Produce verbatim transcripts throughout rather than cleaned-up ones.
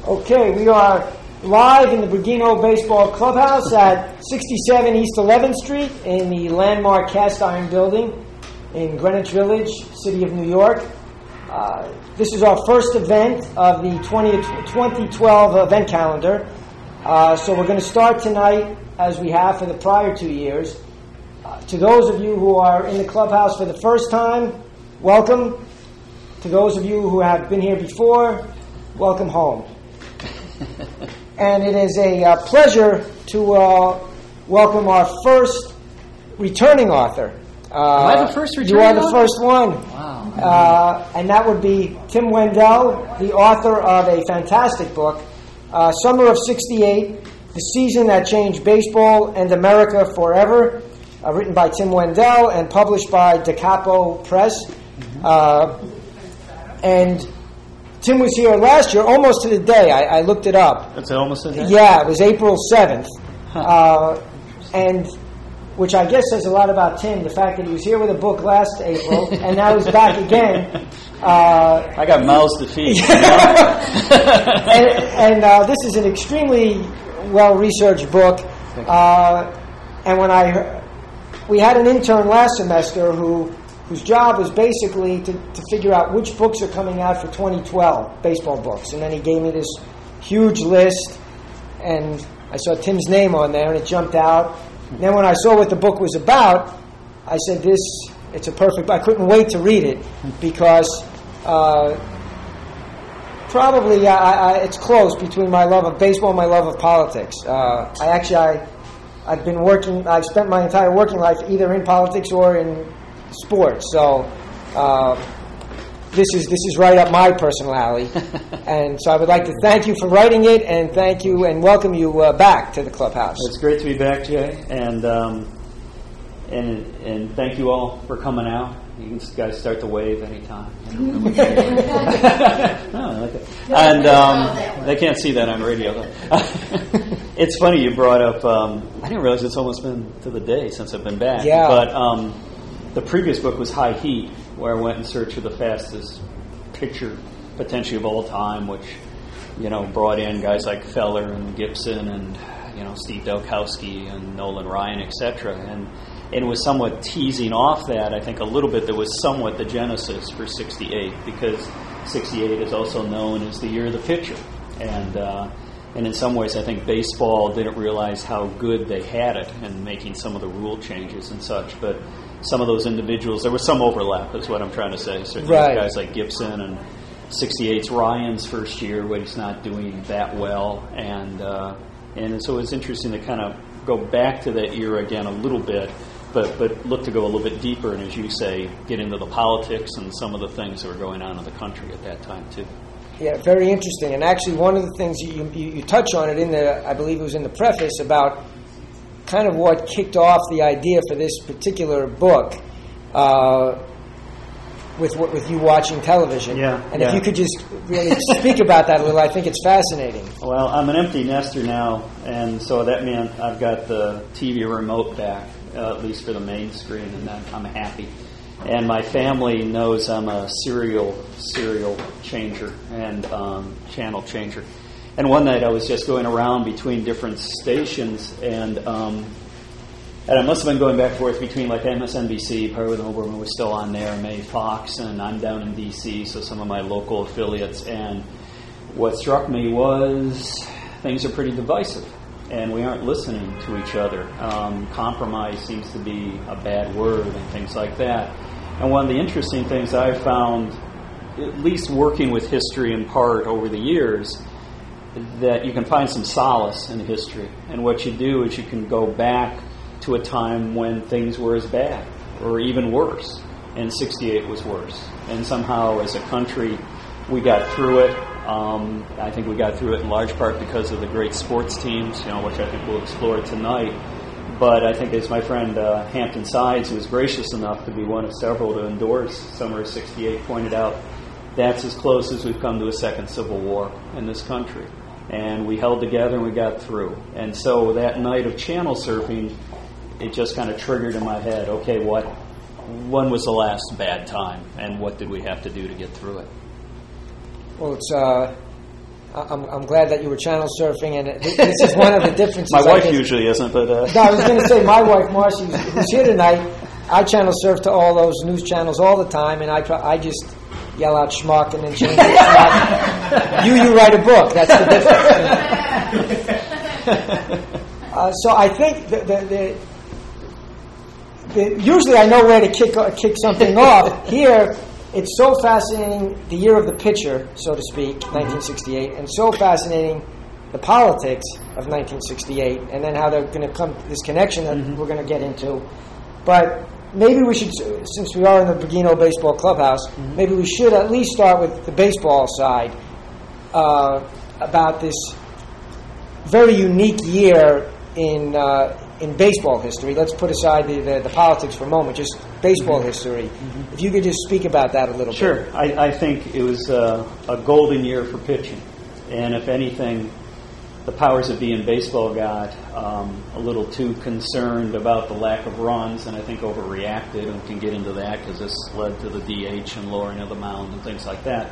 Okay, we are live in the Bergino Baseball Clubhouse at sixty-seven East eleventh Street in the landmark Cast Iron Building in Greenwich Village, City of New York. Uh, this is our first event of the twenty twelve event calendar. Uh, so we're going to start tonight as we have for the prior two years. Uh, to those of you who are in the clubhouse for the first time, welcome. To those of you who have been here before, welcome home. And it is a uh, pleasure to uh, welcome our first returning author. Uh, Am I the first returning You are the author? first one. Wow. Uh, and that would be Tim Wendell, the author of a fantastic book, uh, Summer of sixty-eight, The Season That Changed Baseball and America Forever, uh, written by Tim Wendell and published by Da Capo Press. Mm-hmm. Uh, and Tim was here last year, almost to the day. I, I looked it up. That's almost a day? Yeah, it was April seventh. Huh. Uh, and which I guess says a lot about Tim, the fact that he was here with a book last April, and now he's back again. Uh, I got mouths to feed. and and uh, this is an extremely well-researched book. Uh, and when I heard, we had an intern last semester who whose job was basically to, to figure out which books are coming out for twenty twelve, baseball books. And then he gave me this huge list, and I saw Tim's name on there, and it jumped out. And then when I saw what the book was about, I said, this, it's a perfect book. I couldn't wait to read it, because uh, probably I, I, it's close between my love of baseball and my love of politics. Uh, I actually, I, I've been working, I've spent my entire working life either in politics or in sports, so uh, this is this is right up my personal alley, and so I would like to thank you for writing it, and thank you and welcome you uh, back to the clubhouse. It's great to be back, Jay, and um, and and thank you all for coming out. You guys start to wave anytime. No, I like it. And um, they can't see that on radio. It's funny you brought up. Um, I didn't realize it's almost been to the day since I've been back. Yeah, but. Um, The previous book was High Heat, where I went in search of the fastest pitcher potentially of all time, which, you know, brought in guys like Feller and Gibson and, you know, Steve Delkowski and Nolan Ryan, et cetera. And, and it was somewhat teasing off that, I think, a little bit. That was somewhat the genesis for sixty-eight, because sixty-eight is also known as the year of the pitcher. And uh, and in some ways, I think baseball didn't realize how good they had it in making some of the rule changes and such. But some of those individuals, there was some overlap, is what I'm trying to say. Certainly right. Guys like Gibson, and sixty-eight's Ryan's first year, but he's not doing that well. And uh, and so it's interesting to kind of go back to that era again a little bit, but, but look to go a little bit deeper, and as you say, get into the politics and some of the things that were going on in the country at that time, too. Yeah, very interesting. And actually, one of the things you, you, you touch on it in the, I believe it was in the preface, about kind of what kicked off the idea for this particular book, uh, with with you watching television. Yeah. And yeah. if you could just really speak about that a little, I think it's fascinating. Well, I'm an empty nester now, and so that meant I've got the T V remote back, uh, at least for the main screen, and I'm, I'm happy. And my family knows I'm a serial serial changer and um, channel changer. And one night I was just going around between different stations, and um, and I must have been going back and forth between like M S N B C, probably when Oberman was still on there, May Fox, and I'm down in D C, so some of my local affiliates. And what struck me was things are pretty divisive, and we aren't listening to each other. Um, compromise seems to be a bad word and things like that. And one of the interesting things I found, at least working with history in part over the years, that you can find some solace in history. And what you do is you can go back to a time when things were as bad or even worse. And sixty-eight was worse. And somehow as a country, we got through it. Um, I think we got through it in large part because of the great sports teams, you know, which I think we'll explore tonight. But I think as my friend uh, Hampton Sides, who was gracious enough to be one of several to endorse Summer of sixty-eight, pointed out, that's as close as we've come to a second civil war in this country. And we held together and we got through. And so that night of channel surfing, it just kind of triggered in my head, okay, what, when was the last bad time, and what did we have to do to get through it? Well, it's uh, I'm, I'm glad that you were channel surfing, and th- this is one of the differences. My wife I usually isn't, but... Uh... No, I was going to say, my wife, Marcy, who's here tonight, I channel surf to all those news channels all the time, and I try, I just yell out schmuck and then change it. Schmuck. You, you write a book. That's the difference. uh, so I think the, the, the, the usually I know where to kick kick something off. Here, it's so fascinating, the year of the pitcher, so to speak, nineteen sixty-eight, and so fascinating the politics of nineteen sixty-eight, and then how they're going to come, this connection that mm-hmm. we're going to get into. But maybe we should, since we are in the Bergino Baseball Clubhouse, mm-hmm. maybe we should at least start with the baseball side uh, about this very unique year in uh, in baseball history. Let's put aside the, the, the politics for a moment, just baseball mm-hmm. history. Mm-hmm. If you could just speak about that a little sure. bit. Sure. I, I think it was uh, a golden year for pitching. And if anything, the powers that be in baseball got um, a little too concerned about the lack of runs, and I think overreacted, and we can get into that because this led to the D H and lowering of the mound and things like that.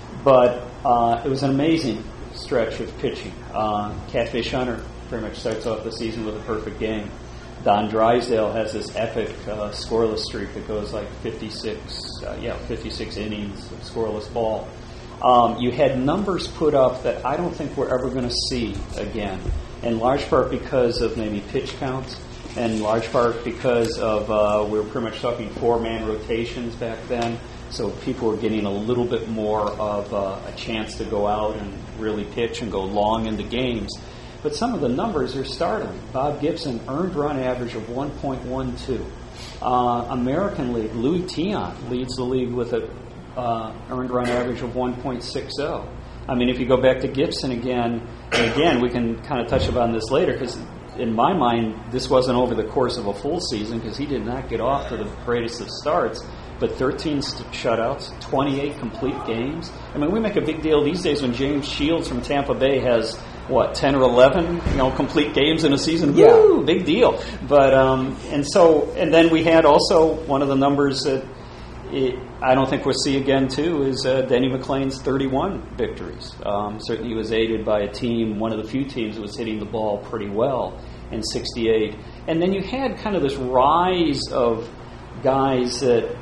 But uh, it was an amazing stretch of pitching. Uh, Catfish Hunter pretty much starts off the season with a perfect game. Don Drysdale has this epic uh, scoreless streak that goes like fifty-six, uh, yeah, fifty-six innings of scoreless ball. Um, you had numbers put up that I don't think we're ever going to see again, in large part because of maybe pitch counts, and in large part because of uh, we were pretty much talking four-man rotations back then, so people were getting a little bit more of uh, a chance to go out and really pitch and go long into games. But some of the numbers are startling. Bob Gibson, earned run average of one point one two. Uh, American League, Louis Tiant leads the league with a uh, earned run average of one point six oh. I mean, if you go back to Gibson again, and again, we can kind of touch upon this later, because in my mind, this wasn't over the course of a full season, because he did not get off to the greatest of starts. But thirteen st- shutouts, twenty-eight complete games. I mean, we make a big deal these days when James Shields from Tampa Bay has, what, ten or eleven, you know, complete games in a season? Yeah. Woo, big deal. But, um, and so, and then we had also one of the numbers that it, I don't think we'll see again, too, is uh, Denny McLain's thirty-one victories. Um, certainly he was aided by a team, one of the few teams that was hitting the ball pretty well in sixty-eight. And then you had kind of this rise of guys that,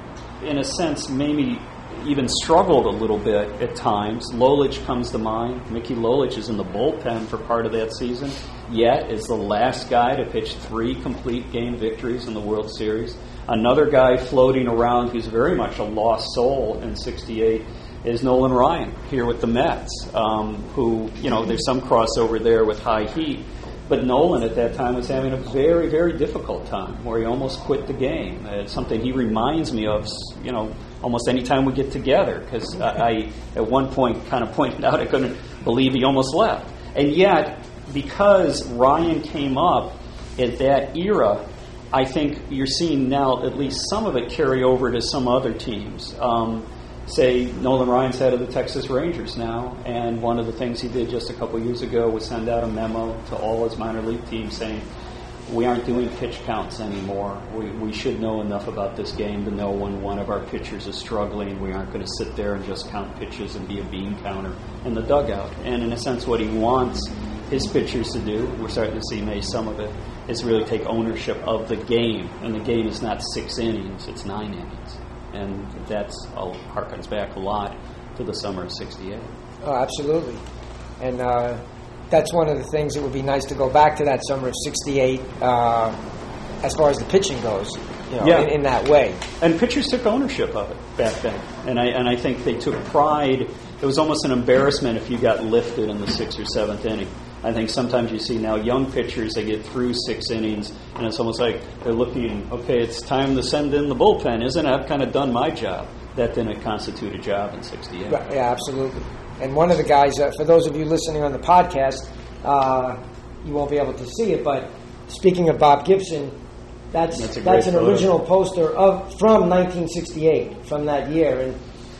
in a sense, maybe even struggled a little bit at times. Lolich comes to mind. Mickey Lolich is in the bullpen for part of that season, yet is the last guy to pitch three complete game victories in the World Series. Another guy floating around who's very much a lost soul in sixty-eight is Nolan Ryan here with the Mets, um, who, you know, there's some crossover there with high heat. But Nolan at that time was having a very, very difficult time where he almost quit the game. It's something he reminds me of, you know, almost any time we get together, because I, I, at one point, kind of pointed out I couldn't believe he almost left. And yet, because Ryan came up at that era, I think you're seeing now at least some of it carry over to some other teams. Um, Say Nolan Ryan's head of the Texas Rangers now, and one of the things he did just a couple years ago was send out a memo to all his minor league teams saying, we aren't doing pitch counts anymore. We, we should know enough about this game to know when one of our pitchers is struggling. We aren't going to sit there and just count pitches and be a bean counter in the dugout. And in a sense, what he wants his pitchers to do, we're starting to see maybe some of it, is really take ownership of the game. And the game is not six innings, it's nine innings. And that's uh, harkens back a lot to the summer of sixty-eight. Oh, absolutely. And uh, that's one of the things that would be nice to go back to that summer of sixty-eight uh, as far as the pitching goes, you know, yeah. in, in that way. And pitchers took ownership of it back then. And I, and I think they took pride. It was almost an embarrassment if you got lifted in the sixth or seventh inning. I think sometimes you see now young pitchers, they get through six innings, and it's almost like they're looking, okay, it's time to send in the bullpen, isn't it? I've kind of done my job. That didn't constitute a job in sixty-eight. Right, yeah, absolutely. And one of the guys, uh, for those of you listening on the podcast, uh, you won't be able to see it, but speaking of Bob Gibson, that's that's, that's an photo. Original poster of from nineteen sixty-eight, from that year. And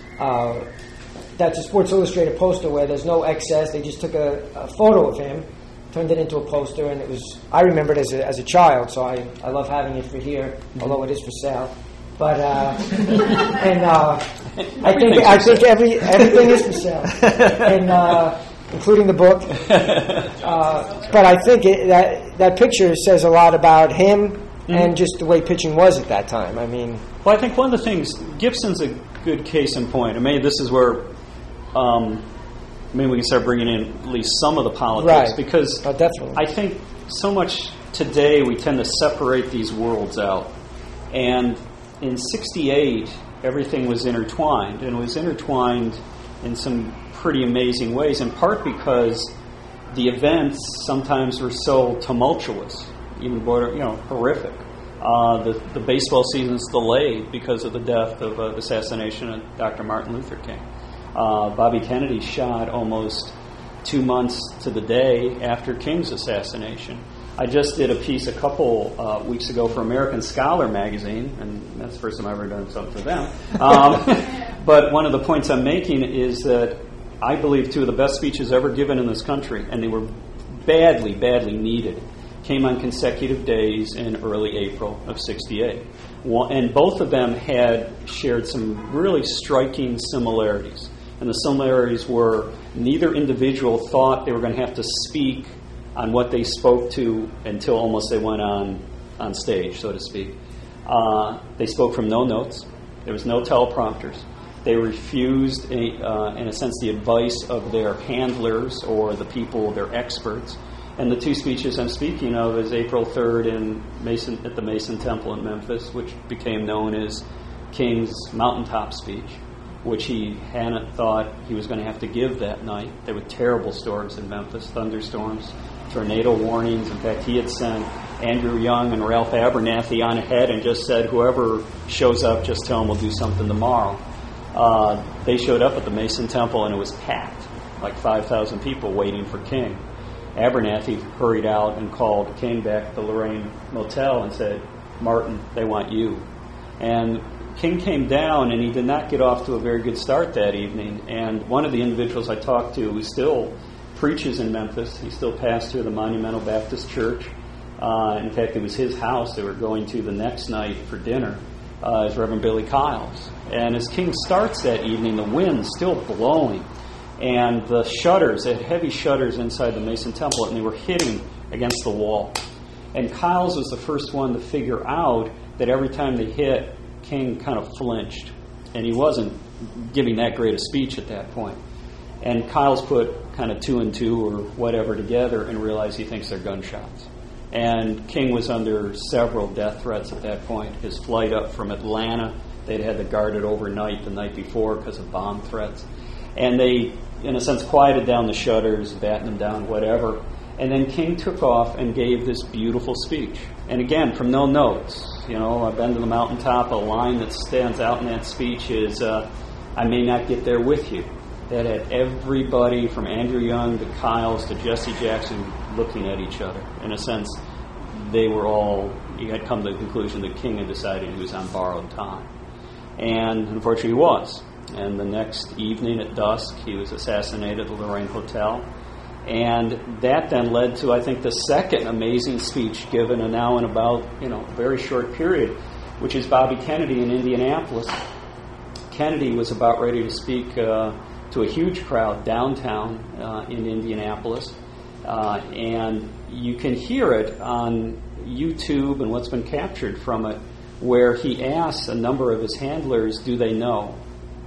uh, that's a Sports Illustrated poster where there's no excess. They just took a, a photo of him, turned it into a poster, and it was, I remember it as a, as a child, so I, I love having it for here, mm-hmm. although it is for sale. But uh, and uh, I think I think every everything is for sale. And uh, including the book. uh, but I think it, that that picture says a lot about him mm-hmm. and just the way pitching was at that time. I mean, well, I think one of the things, Gibson's a good case in point. I mean, this is where um, maybe we can start bringing in at least some of the politics right. because oh, definitely. I think so much today we tend to separate these worlds out. And in sixty-eight, everything was intertwined, and it was intertwined in some pretty amazing ways, in part because the events sometimes were so tumultuous, even border, you know, horrific. Uh, the, the baseball season's delayed because of the death of uh, assassination of Doctor Martin Luther King. Uh, Bobby Kennedy shot almost two months to the day after King's assassination. I just did a piece a couple uh, weeks ago for American Scholar magazine, and that's the first time I've ever done something for them. Um, but one of the points I'm making is that I believe two of the best speeches ever given in this country, and they were badly, badly needed, came on consecutive days in early April of sixty-eight. And both of them had shared some really striking similarities. And the similarities were neither individual thought they were going to have to speak on what they spoke to until almost they went on on stage, so to speak. Uh, they spoke from no notes. There was no teleprompters. They refused, a, uh, in a sense, the advice of their handlers or the people, their experts. And the two speeches I'm speaking of is April third in Mason at the Mason Temple in Memphis, which became known as King's mountaintop speech, which he hadn't thought he was going to have to give that night. There were terrible storms in Memphis, thunderstorms, tornado warnings. In fact, he had sent Andrew Young and Ralph Abernathy on ahead and just said, whoever shows up, just tell them we'll do something tomorrow. Uh, they showed up at the Mason Temple and it was packed, like five thousand people waiting for King. Abernathy hurried out and called King back at the Lorraine Motel and said, Martin, they want you. And King came down, and he did not get off to a very good start that evening. And one of the individuals I talked to who still preaches in Memphis, he's still pastor of the Monumental Baptist Church. Uh, in fact, it was his house they were going to the next night for dinner, uh, is Reverend Billy Kyles. And as King starts that evening, the wind's still blowing. And the shutters, they had heavy shutters inside the Mason Temple, and they were hitting against the wall. And Kyles was the first one to figure out that every time they hit, King kind of flinched, and he wasn't giving that great a speech at that point. And Kyles put kind of two and two or whatever together and realized he thinks they're gunshots. And King was under several death threats at that point. His flight up from Atlanta, they'd had to guard it overnight the night before because of bomb threats. And they, in a sense, quieted down the shutters, battened them down, whatever. And then King took off and gave this beautiful speech. And again, from no notes. You know, I've been to the mountaintop. A line that stands out in that speech is, uh, I may not get there with you. That had everybody from Andrew Young to Kyles to Jesse Jackson looking at each other. In a sense, they were all, you had come to the conclusion that King had decided he was on borrowed time. And unfortunately he was. And the next evening at dusk, he was assassinated at the Lorraine Hotel. And that then led to, I think, the second amazing speech given and now in about, you know, a very short period, which is Bobby Kennedy in Indianapolis. Kennedy was about ready to speak uh, to a huge crowd downtown uh, in Indianapolis. Uh, and you can hear it on YouTube and what's been captured from it, where he asks a number of his handlers, do they know?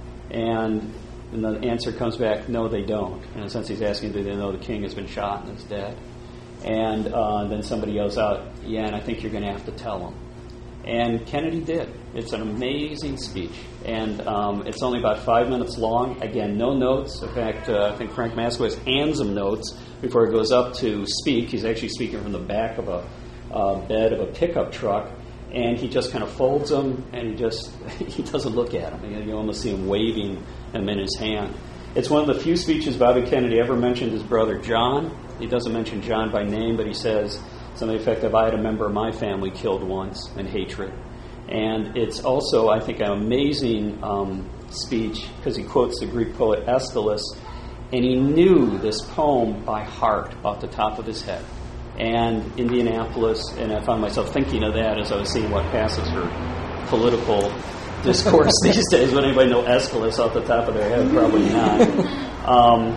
And And the answer comes back, no, they don't. In a sense, he's asking, do they know the king has been shot and is dead? And uh, then somebody yells out, yeah, and I think you're going to have to tell them. And Kennedy did. It's an amazing speech. And um, it's only about five minutes long. Again, no notes. In fact, uh, I think Frank Masquez hands him notes before he goes up to speak. He's actually speaking from the back of a uh, bed of a pickup truck. And he just kind of folds them, and he just he doesn't look at them. You, you almost see him waving them in his hand. It's one of the few speeches Bobby Kennedy ever mentioned his brother John. He doesn't mention John by name, but he says something to the effect of, I had a member of my family killed once in hatred. And it's also, I think, an amazing um, speech because he quotes the Greek poet Aeschylus, and he knew this poem by heart off the top of his head. And Indianapolis, and I found myself thinking of that as I was seeing what passes for political discourse these days. Would anybody know Aeschylus off the top of their head? Probably not. Um,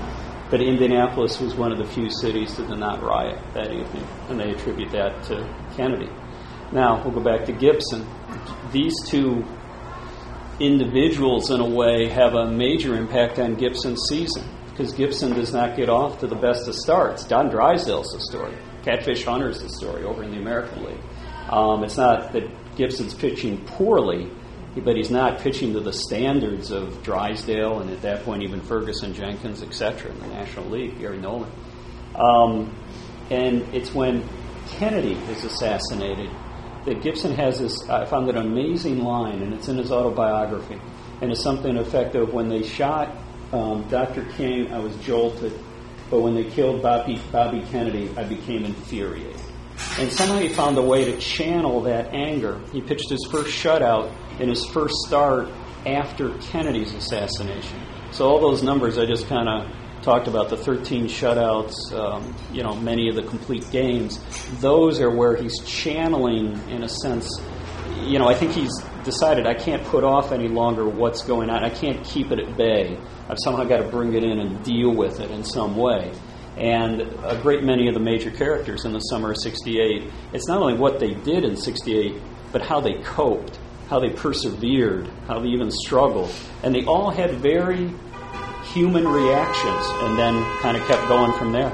But Indianapolis was one of the few cities that did not riot that evening, and they attribute that to Kennedy. Now, we'll go back to Gibson. These two individuals, in a way, have a major impact on Gibson's season, because Gibson does not get off to the best of starts. Don Drysdale's the story. Catfish Hunter's the story over in the American League. Um, it's not that Gibson's pitching poorly, but he's not pitching to the standards of Drysdale and at that point even Ferguson, Jenkins, et cetera in the National League, Gary Nolan. Um, and it's when Kennedy is assassinated that Gibson has this, I found an amazing line, and it's in his autobiography, and it's something effective. When they shot um, Doctor King, I was jolted, but when they killed Bobby, Bobby Kennedy, I became infuriated. And somehow he found a way to channel that anger. He pitched his first shutout in his first start after Kennedy's assassination. So all those numbers I just kind of talked about, the thirteen shutouts, um, you know, many of the complete games, those are where he's channeling, in a sense, you know, I think he's decided I can't put off any longer what's going on. I can't keep it at bay. I've somehow got to bring it in and deal with it in some way. And a great many of the major characters in the summer of sixty-eight, it's not only what they did in sixty-eight, but how they coped, how they persevered, how they even struggled. And they all had very human reactions and then kind of kept going from there.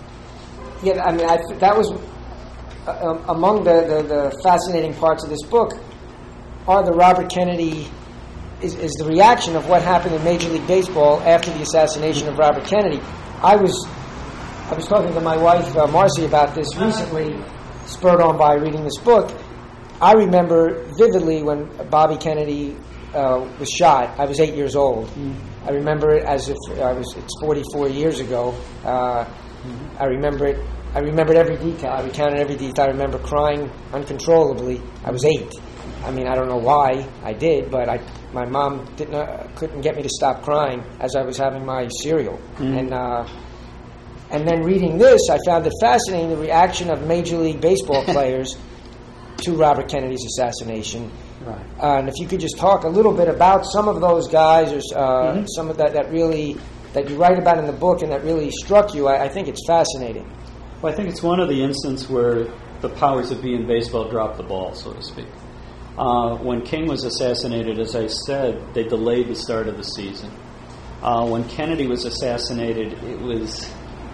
Yeah, I mean, I, that was uh, among the, the, the fascinating parts of this book are the Robert Kennedy, is, is the reaction of what happened in Major League Baseball after the assassination of Robert Kennedy. I was I was talking to my wife, uh, Marcy, about this recently, spurred on by reading this book. I remember vividly when Bobby Kennedy uh, was shot. I was eight years old. Mm. I remember it as if I was. It's forty-four years ago. Uh, mm-hmm. I remember it. I remembered every detail. I recounted every detail. I remember crying uncontrollably. I was eight. I mean, I don't know why I did, but I, my mom didn't uh, couldn't get me to stop crying as I was having my cereal. Mm. And uh, and then reading this, I found it fascinating, the reaction of Major League Baseball players to Robert Kennedy's assassination. Right. Uh, and if you could just talk a little bit about some of those guys, or uh, mm-hmm. some of that that really that you write about in the book and that really struck you, I, I think it's fascinating. Well, I think it's one of the instances where the powers that be in baseball dropped the ball, so to speak. Uh, when King was assassinated, as I said, they delayed the start of the season. Uh, when Kennedy was assassinated, it was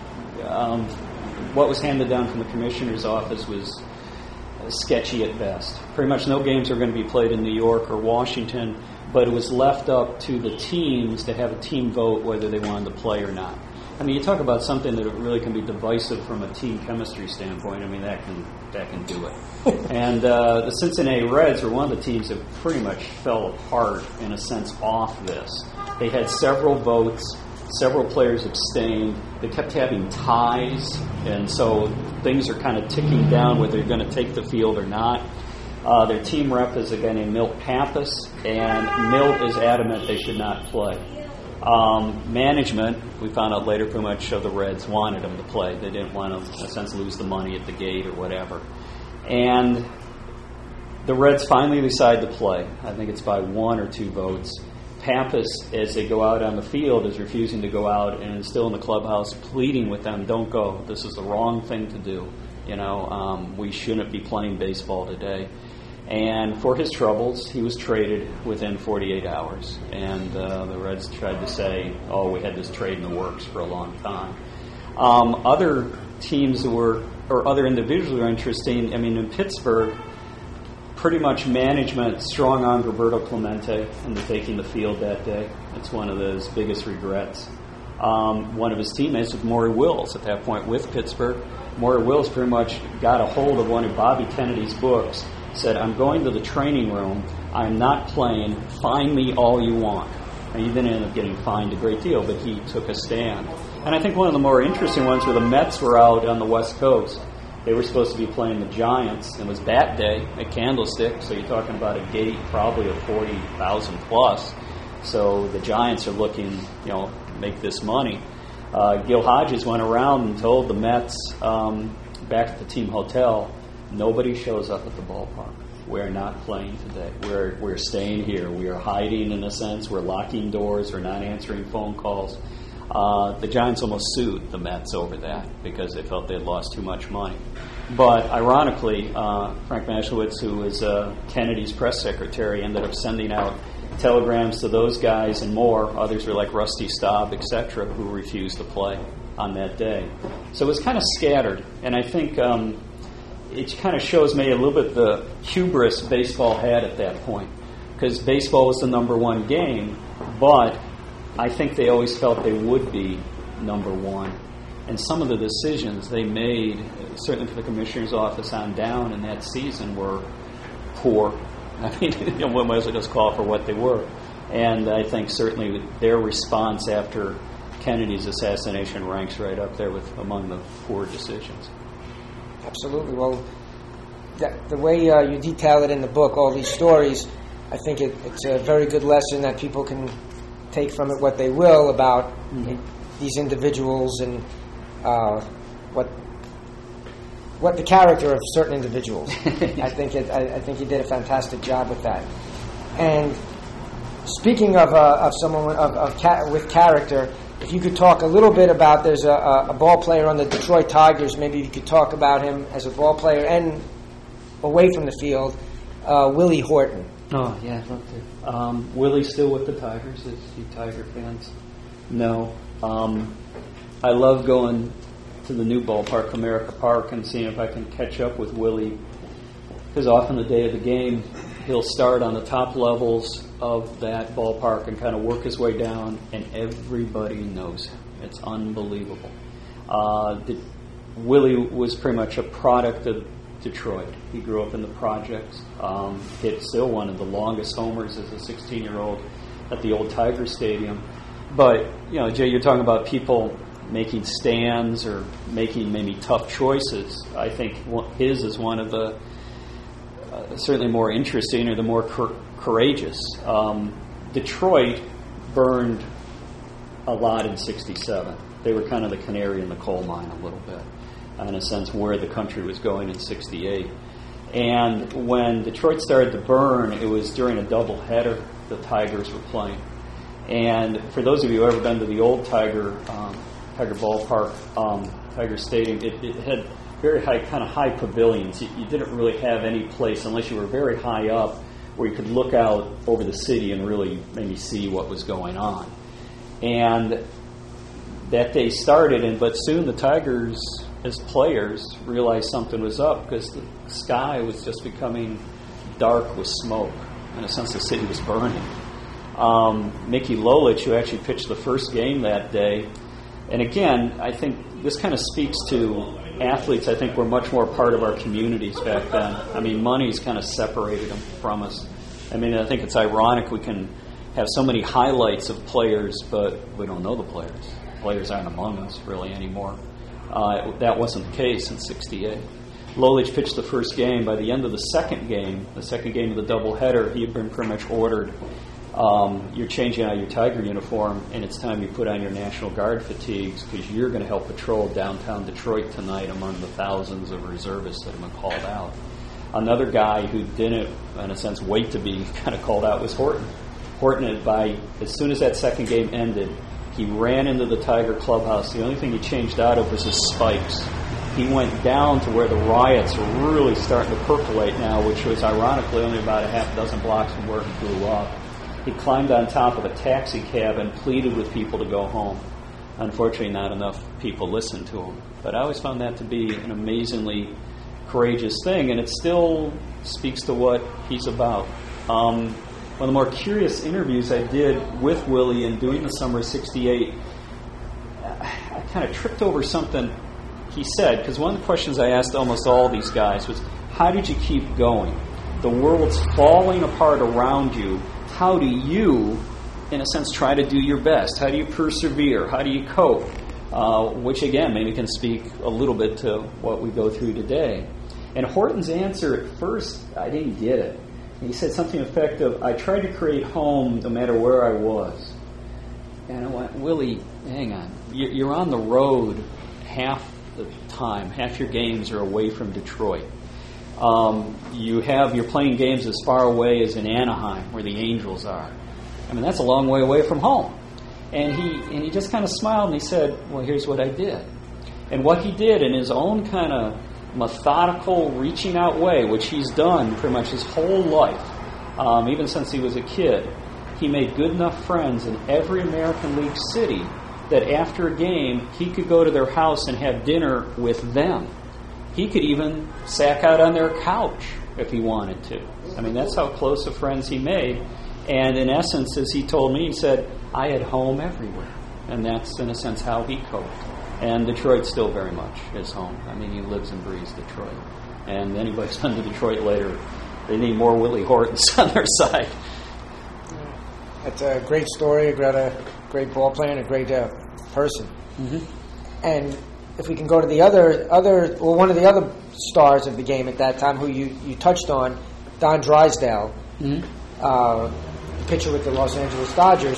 um, what was handed down from the commissioner's office was sketchy at best. Pretty much no games were going to be played in New York or Washington, but it was left up to the teams to have a team vote whether they wanted to play or not. I mean, you talk about something that really can be divisive from a team chemistry standpoint. I mean, that can that can do it. And uh, the Cincinnati Reds were one of the teams that pretty much fell apart, in a sense, off this. They had several votes. Several players abstained. They kept having ties, and so things are kind of ticking down whether they're going to take the field or not. Uh, their team rep is a guy named Milt Pappas, and Milt is adamant they should not play. Um, management, we found out later, pretty much of the Reds wanted them to play. They didn't want to, in a sense, lose the money at the gate or whatever. And the Reds finally decide to play. I think it's by one or two votes. Pappas, as they go out on the field, is refusing to go out and is still in the clubhouse pleading with them, don't go. This is the wrong thing to do. You know, um, we shouldn't be playing baseball today. And for his troubles, he was traded within forty-eight hours. And uh, the Reds tried to say, oh, we had this trade in the works for a long time. Um, other teams that were, or other individuals were interesting. I mean, in Pittsburgh, pretty much management strong-armed Roberto Clemente into taking the field that day. It's one of his biggest regrets. Um, one of his teammates was Maury Wills at that point with Pittsburgh. Maury Wills pretty much got a hold of one of Bobby Kennedy's books, said, I'm going to the training room, I'm not playing, fine me all you want. And he didn't end up getting fined a great deal, but he took a stand. And I think one of the more interesting ones where the Mets were out on the West Coast. They were supposed to be playing the Giants. It was bat day at Candlestick, so you're talking about a gate probably of forty thousand plus. So the Giants are looking, you know, make this money. Uh, Gil Hodges went around and told the Mets um, back at the team hotel, nobody shows up at the ballpark. We're not playing today. We're we're staying here. We are hiding in a sense. We're locking doors. We're not answering phone calls. Uh, the Giants almost sued the Mets over that because they felt they had lost too much money. But ironically, uh, Frank Maslowitz, who was uh, Kennedy's press secretary, ended up sending out telegrams to those guys and more. Others were like Rusty Staub, et cetera, who refused to play on that day. So it was kind of scattered. And I think um, it kind of shows maybe a little bit the hubris baseball had at that point. Because baseball was the number one game, but I think they always felt they would be number one. And some of the decisions they made, certainly for the commissioner's office on down in that season, were poor. I mean, you know, one might just call for what they were. And I think certainly their response after Kennedy's assassination ranks right up there with among the poor decisions. Absolutely. Well, that, the way uh, you detail it in the book, all these stories, I think it, it's a very good lesson that people can take from it what they will about mm-hmm. it, these individuals and uh, what what the character of certain individuals. I think it, I, I think you did a fantastic job with that. And speaking of uh, of someone of, of ca- with character, if you could talk a little bit about, there's a, a ball player on the Detroit Tigers. Maybe you could talk about him as a ball player and away from the field, uh, Willie Horton. Oh yeah, I'd love to. Um, Willie's still with the Tigers. Is he Tiger fans? No. Um, I love going to the new ballpark, Comerica Park, and seeing if I can catch up with Willie. Because often the day of the game, he'll start on the top levels of that ballpark and kind of work his way down, and everybody knows him. It's unbelievable. Uh, the, Willie was pretty much a product of Detroit. He grew up in the projects. Um, hit still one of the longest homers as a sixteen-year-old at the old Tiger Stadium. But, you know, Jay, you're talking about people making stands or making maybe tough choices. I think his is one of the uh, certainly more interesting or the more cor- courageous. Um, Detroit burned a lot in sixty-seven. They were kind of the canary in the coal mine a little bit, in a sense, where the country was going in sixty-eight. And when Detroit started to burn, it was during a doubleheader the Tigers were playing. And for those of you who have ever been to the old Tiger um, Tiger Ballpark, um, Tiger Stadium, it, it had very high, kind of high pavilions. You, you didn't really have any place, unless you were very high up, where you could look out over the city and really maybe see what was going on. And that day started, and but soon the Tigers, as players, realized something was up because the sky was just becoming dark with smoke. In a sense, the city was burning. Um, Mickey Lolich, who actually pitched the first game that day, and again, I think this kind of speaks to athletes. I think were much more part of our communities back then. I mean, money's kind of separated them from us. I mean, I think it's ironic we can have so many highlights of players, but we don't know the players. Players aren't among us really anymore. Uh, that wasn't the case in sixty-eight. Lolich pitched the first game. By the end of the second game, the second game of the doubleheader, he had been pretty much ordered, um, you're changing out your Tiger uniform, and it's time you put on your National Guard fatigues because you're going to help patrol downtown Detroit tonight among the thousands of reservists that have been called out. Another guy who didn't, in a sense, wait to be kind of called out was Horton. Horton, by as soon as that second game ended, he ran into the Tiger clubhouse. The only thing he changed out of was his spikes. He went down to where the riots were really starting to percolate now, which was ironically only about a half dozen blocks from where he grew up. He climbed on top of a taxi cab and pleaded with people to go home. Unfortunately, not enough people listened to him. But I always found that to be an amazingly courageous thing, and it still speaks to what he's about. Um, one of the more curious interviews I did with Willie in doing the summer of sixty-eight, I kind of tripped over something he said, because one of the questions I asked almost all these guys was, how did you keep going? The world's falling apart around you. How do you, in a sense, try to do your best? How do you persevere? How do you cope? Uh, which, again, maybe can speak a little bit to what we go through today. And Horton's answer at first, I didn't get it. He said something effective, I tried to create home no matter where I was. And I went, Willie, hang on. You're on the road half the time. Half your games are away from Detroit. Um, you have, you're playing games as far away as in Anaheim, where the Angels are. I mean, that's a long way away from home. And he and he just kind of smiled and he said, well, here's what I did. And what he did in his own kind of methodical, reaching out way, which he's done pretty much his whole life, um, even since he was a kid, he made good enough friends in every American League city that after a game, he could go to their house and have dinner with them. He could even sack out on their couch if he wanted to. I mean, that's how close of friends he made. And in essence, as he told me, he said, I had home everywhere. And that's, in a sense, how he coped. And Detroit still very much his home. I mean, he lives and breathes Detroit. And anybody's done to Detroit later, they need more Willie Hortons on their side. That's a great story, a great, a great ball player, and a great uh, person. Mm-hmm. And if we can go to the other, other, well, one of the other stars of the game at that time, who you, you touched on, Don Drysdale, mm-hmm. uh, pitcher with the Los Angeles Dodgers.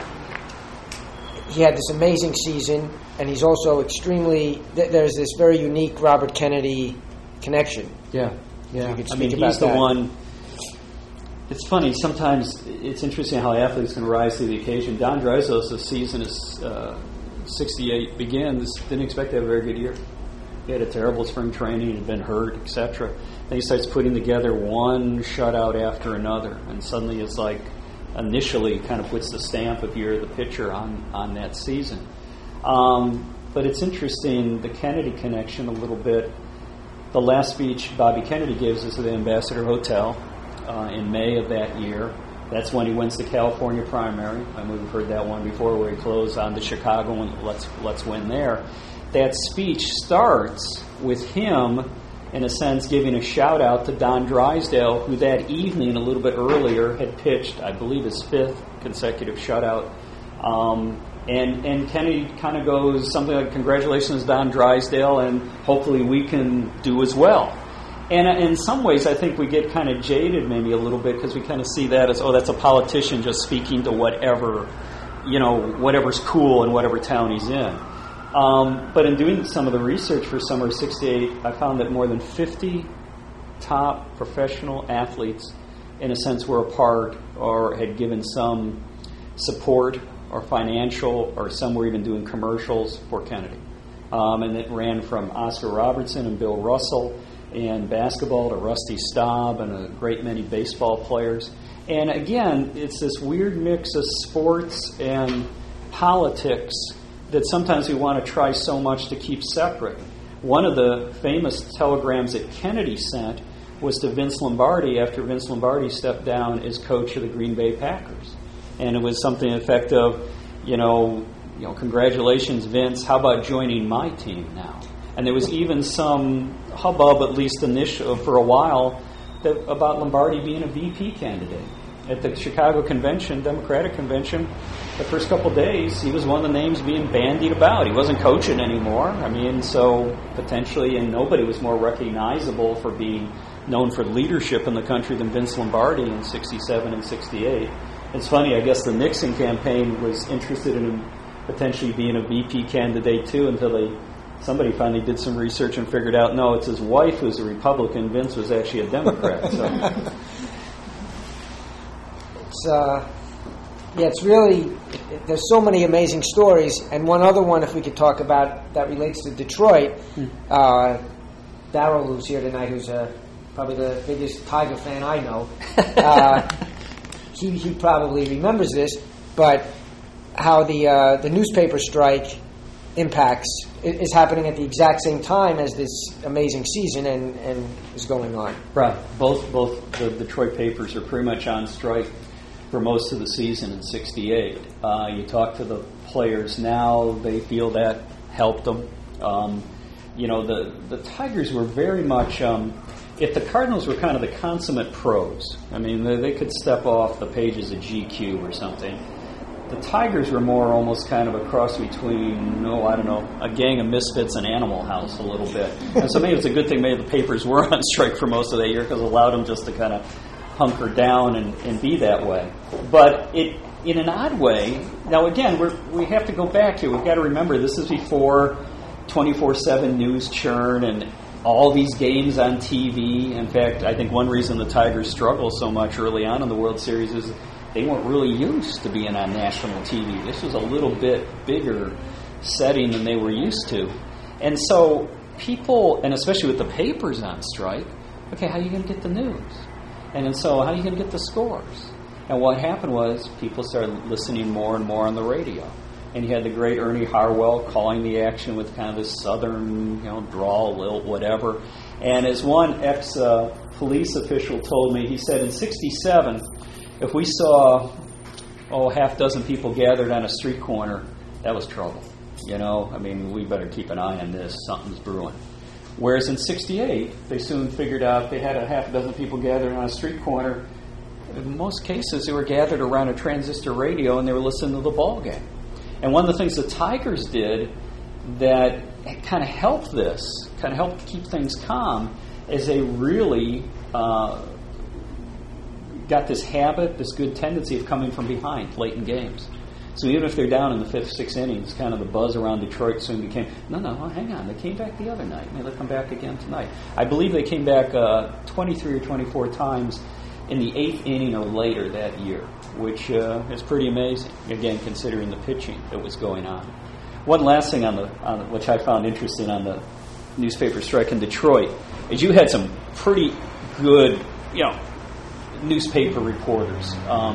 He had this amazing season, and he's also extremely. Th- there's this very unique Robert Kennedy connection. Yeah, yeah. You could I speak mean, about he's the that. one. It's funny. Sometimes it's interesting how athletes can rise to the occasion. Don Drysdale, the season is uh, sixty-eight begins. Didn't expect to have a very good year. He had a terrible spring training. Had been hurt, et cetera. Then he starts putting together one shutout after another, and suddenly it's like. Initially kind of puts the stamp of you're the pitcher on, on that season. Um, but it's interesting, the Kennedy connection a little bit. The last speech Bobby Kennedy gives is at the Ambassador Hotel uh, in May of that year. That's when he wins the California primary. I mean, we've heard that one before where he closed on to Chicago and let's, let's win there. That speech starts with him in a sense, giving a shout-out to Don Drysdale, who that evening, a little bit earlier, had pitched, I believe, his fifth consecutive shutout. Um, and, and Kennedy kind of goes something like, congratulations, Don Drysdale, and hopefully we can do as well. And uh, in some ways, I think we get kind of jaded maybe a little bit because we kind of see that as, oh, that's a politician just speaking to whatever, you know, whatever's cool in whatever town he's in. Um, but in doing some of the research for summer of sixty-eight, I found that more than fifty top professional athletes, in a sense, were a part or had given some support or financial, or some were even doing commercials for Kennedy. Um, and it ran from Oscar Robertson and Bill Russell in basketball to Rusty Staub and a great many baseball players. And again, it's this weird mix of sports and politics that sometimes we want to try so much to keep separate. One of the famous telegrams that Kennedy sent was to Vince Lombardi after Vince Lombardi stepped down as coach of the Green Bay Packers. And it was something to the effect of, you know, you know, congratulations, Vince, how about joining my team now? And there was even some hubbub, at least initial, for a while, that, about Lombardi being a V P candidate. At the Chicago convention, Democratic convention, the first couple of days, he was one of the names being bandied about. He wasn't coaching anymore. I mean, so potentially, and nobody was more recognizable for being known for leadership in the country than Vince Lombardi in sixty-seven and sixty-eight. It's funny, I guess the Nixon campaign was interested in him potentially being a V P candidate too until they somebody finally did some research and figured out, no, it's his wife who's a Republican. Vince was actually a Democrat. So. It's, uh, yeah, it's really, there's so many amazing stories. And one other one, if we could talk about, that relates to Detroit. Hmm. Uh, Darryl, who's here tonight, who's uh, probably the biggest Tiger fan I know. Uh, he, he probably remembers this, but how the uh, the newspaper strike impacts is happening at the exact same time as this amazing season and, and is going on. Right. Both both the Detroit papers are pretty much on strike for most of the season in sixty-eight. Uh, you talk to the players now, they feel that helped them. Um, you know, the, the Tigers were very much, um, if the Cardinals were kind of the consummate pros, I mean, they, they could step off the pages of G Q or something. The Tigers were more almost kind of a cross between, oh, I don't know, a gang of misfits and Animal House a little bit. And so maybe it's a good thing maybe the papers were on strike for most of that year because it allowed them just to kind of hunker down and, and be that way. But it, in an odd way, now again, we're, we have to go back to, we've got to remember this is before twenty-four seven news churn and all these games on T V. In fact, I think one reason the Tigers struggle so much early on in the World Series is they weren't really used to being on national T V. This was a little bit bigger setting than they were used to. And so people, and especially with the papers on strike, okay, how are you going to get the news? And then so how are you going to get the scores? And what happened was people started listening more and more on the radio. And you had the great Ernie Harwell calling the action with kind of this southern, you know, drawl, lilt, whatever. And as one ex-police uh, official told me, he said in sixty-seven, if we saw, oh, half dozen people gathered on a street corner, that was trouble. You know, I mean, we better keep an eye on this. Something's brewing. Whereas in sixty-eight, they soon figured out they had a half a dozen people gathered on a street corner. In most cases, they were gathered around a transistor radio and they were listening to the ball game. And one of the things the Tigers did that kind of helped this, kind of helped keep things calm, is they really uh, got this habit, this good tendency of coming from behind late in games. So even if they're down in the fifth, sixth innings, kind of the buzz around Detroit soon became, no, no, well, hang on, they came back the other night. Maybe they'll come back again tonight. I believe they came back uh, twenty-three or twenty-four times in the eighth inning or later that year, which uh, is pretty amazing, again, considering the pitching that was going on. One last thing on the, on the which I found interesting on the newspaper strike in Detroit is you had some pretty good, you know, newspaper reporters. Um,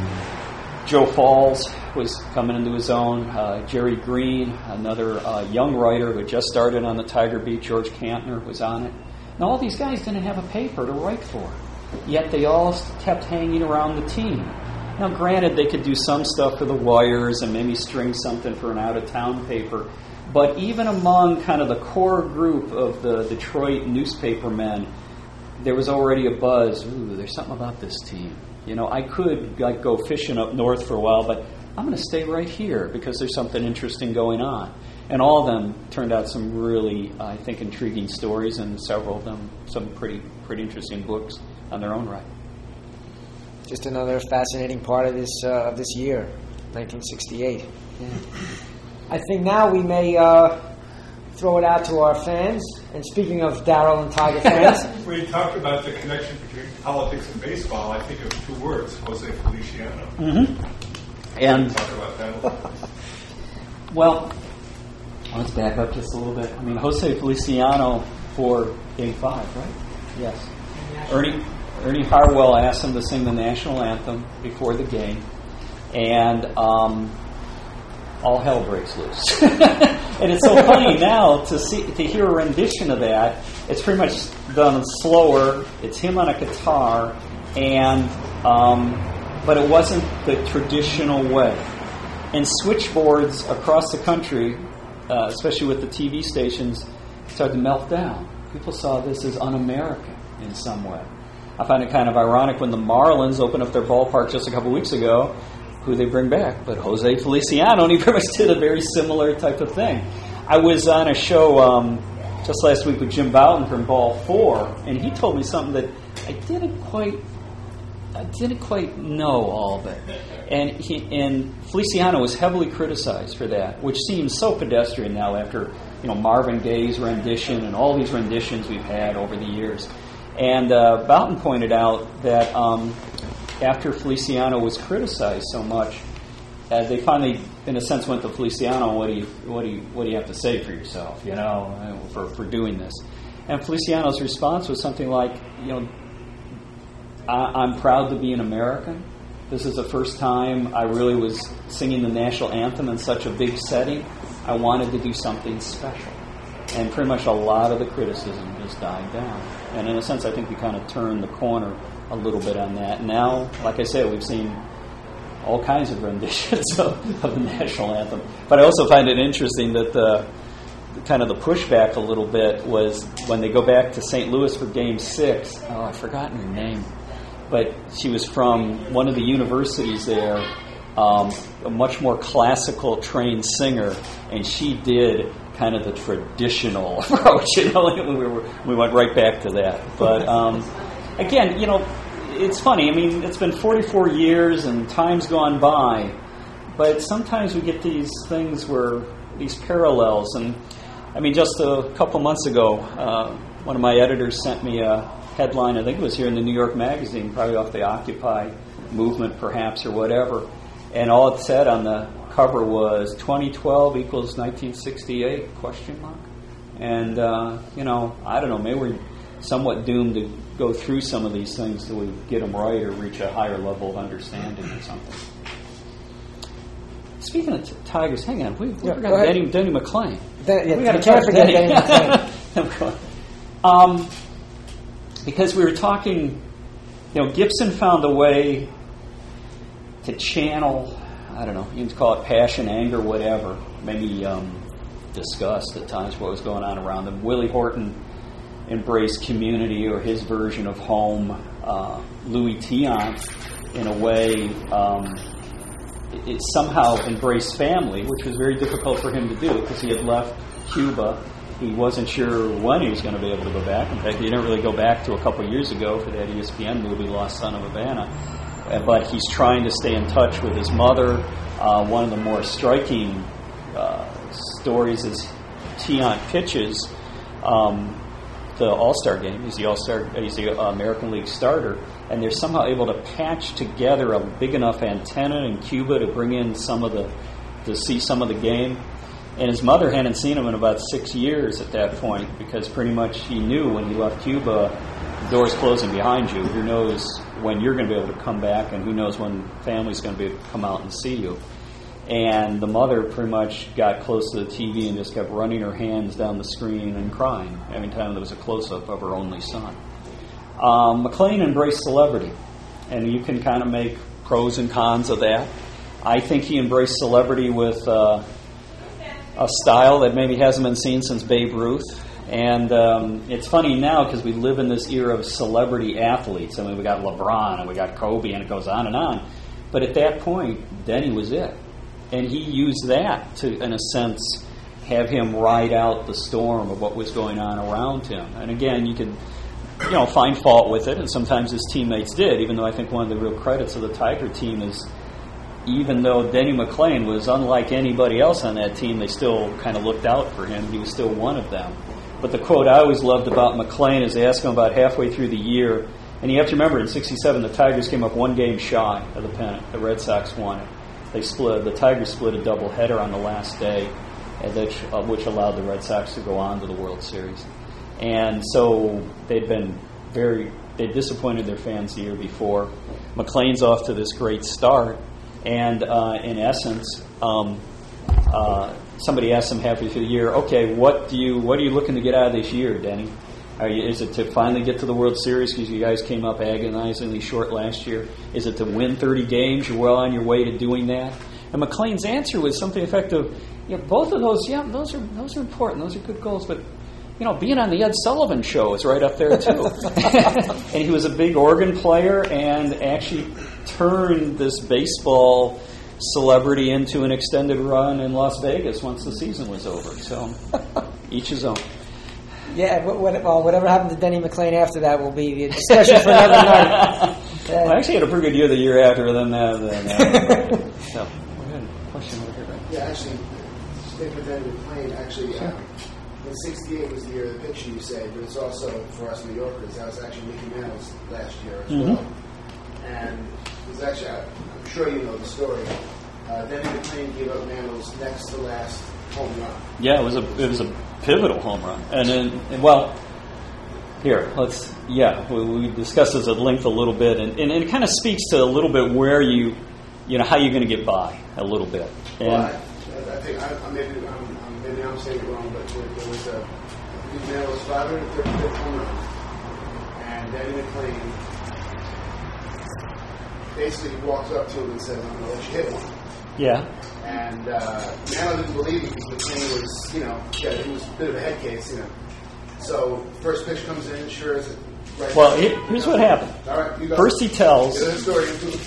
Joe Falls was coming into his own. Uh, Jerry Green, another uh, young writer who had just started on the Tiger Beat, George Kantner, was on it. Now, all these guys didn't have a paper to write for, yet they all kept hanging around the team. Now, granted, they could do some stuff for the wires and maybe string something for an out-of-town paper, but even among kind of the core group of the Detroit newspaper men, there was already a buzz. Ooh, there's something about this team. You know, I could like go fishing up north for a while, but I'm going to stay right here because there's something interesting going on. And all of them turned out some really, I think, intriguing stories, and several of them some pretty, pretty interesting books on their own right. Just another fascinating part of this uh, of this year, nineteen sixty-eight. Yeah. I think now we may uh, throw it out to our fans. And speaking of Darryl and Tiger fans, we talked about the connection between politics and baseball. I think of two words: Jose Feliciano. Mm-hmm. And talk about that. Well, let's back up just a little bit. I mean, Jose Feliciano for Game Five, right? Yes. Ernie Ernie Harwell asked him to sing the national anthem before the game, and um, all hell breaks loose. And it's so funny now to see to hear a rendition of that. It's pretty much done slower. It's him on a guitar, and um, but it wasn't the traditional way. And switchboards across the country, uh, especially with the T V stations, started to melt down. People saw this as un-American in some way. I find it kind of ironic when the Marlins opened up their ballpark just a couple weeks ago, who they bring back, but Jose Feliciano, and he pretty much did a very similar type of thing. I was on a show um, just last week with Jim Bouton from Ball Four, and he told me something that I didn't quite, I didn't quite know all of it. And he, and Feliciano was heavily criticized for that, which seems so pedestrian now after you know Marvin Gaye's rendition and all these renditions we've had over the years. And uh, Bouton pointed out that um, after Feliciano was criticized so much, uh, they finally, in a sense, went to Feliciano. What do you, what do you, what do you have to say for yourself? You know, for for doing this. And Feliciano's response was something like, you know, I, I'm proud to be an American. This is the first time I really was singing the national anthem in such a big setting. I wanted to do something special. And pretty much a lot of the criticism just died down. And in a sense, I think we kind of turned the corner a little bit on that. Now, like I said, we've seen all kinds of renditions of, of the national anthem. But I also find it interesting that the kind of the pushback a little bit was when they go back to Saint Louis for Game Six. Oh, I've forgotten her name, but she was from one of the universities there, um, a much more classical trained singer, and she did kind of the traditional approach. You know, we were we went right back to that. But um, again, you know. It's funny. I mean, it's been forty-four years and time's gone by, but sometimes we get these things where these parallels. And I mean, just a couple months ago, uh, one of my editors sent me a headline. I think it was here in the New York Magazine, probably off the Occupy movement perhaps or whatever. And all it said on the cover was twenty twelve equals nineteen sixty-eight, question mark. And, uh, you know, I don't know, maybe we're somewhat doomed to go through some of these things till we get them right or reach a higher level of understanding or something. Speaking of t- Tigers, hang on, we, we Yeah, forgot Denny, Denny McClain. Den- yeah, we got to you can't talk forget Denny. Denny McClain. um, because we were talking, you know, Gibson found a way to channel, I don't know, you can call it passion, anger, whatever, maybe um, disgust at times what was going on around him. Willie Horton embraced community or his version of home. Uh, Louis Tiant, in a way, um, it, it somehow embraced family, which was very difficult for him to do because he had left Cuba. He wasn't sure when he was going to be able to go back. In fact, he didn't really go back to a couple years ago for that E S P N movie, Lost Son of Havana. Uh, but he's trying to stay in touch with his mother. Uh, one of the more striking uh, stories is Tiant pitches um, the All-Star game. He's the All-Star. He's the American League starter, and they're somehow able to patch together a big enough antenna in Cuba to bring in some of the to see some of the game. And his mother hadn't seen him in about six years at that point because pretty much he knew when he left Cuba, the door's closing behind you. Who knows when you're going to be able to come back, and who knows when family's going to be able to come out and see you. And the mother pretty much got close to the T V and just kept running her hands down the screen and crying every time there was a close-up of her only son. Um, McClain embraced celebrity, and you can kind of make pros and cons of that. I think he embraced celebrity with uh, a style that maybe hasn't been seen since Babe Ruth. And um, it's funny now because we live in this era of celebrity athletes. I mean, we got LeBron and we got Kobe, and it goes on and on. But at that point, Denny was it. And he used that to, in a sense, have him ride out the storm of what was going on around him. And again, you could, you know, find fault with it, and sometimes his teammates did, even though I think one of the real credits of the Tiger team is even though Denny McClain was unlike anybody else on that team, they still kind of looked out for him. He was still one of them. But the quote I always loved about McClain is they asked him about halfway through the year, and you have to remember in sixty-seven the Tigers came up one game shy of the pennant. The Red Sox won it. They split. The Tigers split a doubleheader on the last day, which allowed the Red Sox to go on to the World Series. And so they'd been very, they disappointed their fans the year before. McClain's off to this great start, and uh, in essence, um, uh, somebody asked him halfway through the year, "Okay, what do you, what are you looking to get out of this year, Denny? Are you, is it to finally get to the World Series because you guys came up agonizingly short last year? Is it to win thirty games? You're well on your way to doing that." And McClain's answer was something effective. Yeah, both of those, yeah, those are those are important. Those are good goals, but you know, being on the Ed Sullivan Show is right up there too. And he was a big organ player and actually turned this baseball celebrity into an extended run in Las Vegas once the season was over. So each his own. Yeah, well, whatever happened to Denny McClain after that will be the discussion for another night. Uh, well, I actually had a pretty good year the year after than that. Than, uh, so, go ahead. Question over here, right? Yeah, actually, sticking with Denny McClain, actually, sure. uh, in sixty-eight was the year of the picture, you say, but it's also, for us New Yorkers, that was actually Mickey Mantle's last year as mm-hmm. well. And it was actually, I'm sure you know the story, uh, Denny McClain gave up Mantle's next to last home run. Yeah, it was a it was a pivotal home run, and then and well, here let's yeah we, we discussed this at length a little bit, and, and, and it kind of speaks to a little bit where you you know how you're going to get by a little bit. And well, I, I think I, I maybe I'm, I'm maybe I'm saying it wrong, but there, there was a Mantle's five hundred thirty-fifth home run, and Denny McClain basically walked up to him and said, "I'm going to let you hit one." yeah. And uh, Mantle didn't believe it because McClain was, you know, yeah, he was a bit of a head case, you know. So first pitch comes in, sure as it. Right well, here, here's you know. what happened. All right, you go. First, he tells Get the story.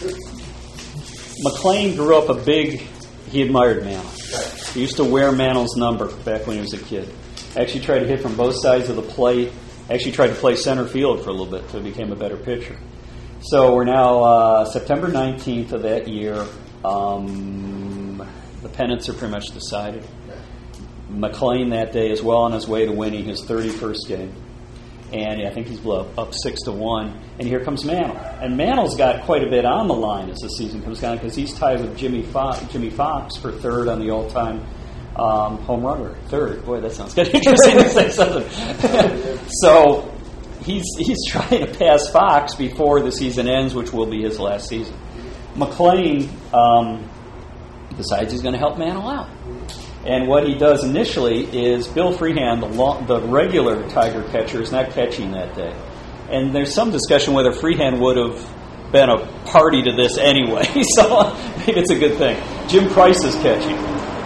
McClain grew up a big. He admired Mantle. Right. He used to wear Mantle's number back when he was a kid. Actually, tried to hit from both sides of the plate. Actually, tried to play center field for a little bit until he became a better pitcher. So we're now uh, September nineteenth of that year. Um, the pennants are pretty much decided. McClain that day is well on his way to winning his thirty-first game. And I think he's up, up six to one. And here comes Mantle. And Mantle's got quite a bit on the line as the season comes down because he's tied with Jimmy Fox, Jimmy Fox for third on the all-time um, home runner. Third. Boy, that sounds good. Interesting to say something. So he's he's trying to pass Fox before the season ends, which will be his last season. McLean um, decides he's going to help Mantle out. And what he does initially is Bill Freehan, the, long, the regular Tiger catcher, is not catching that day. And there's some discussion whether Freehan would have been a party to this anyway, so maybe it's a good thing. Jim Price is catching.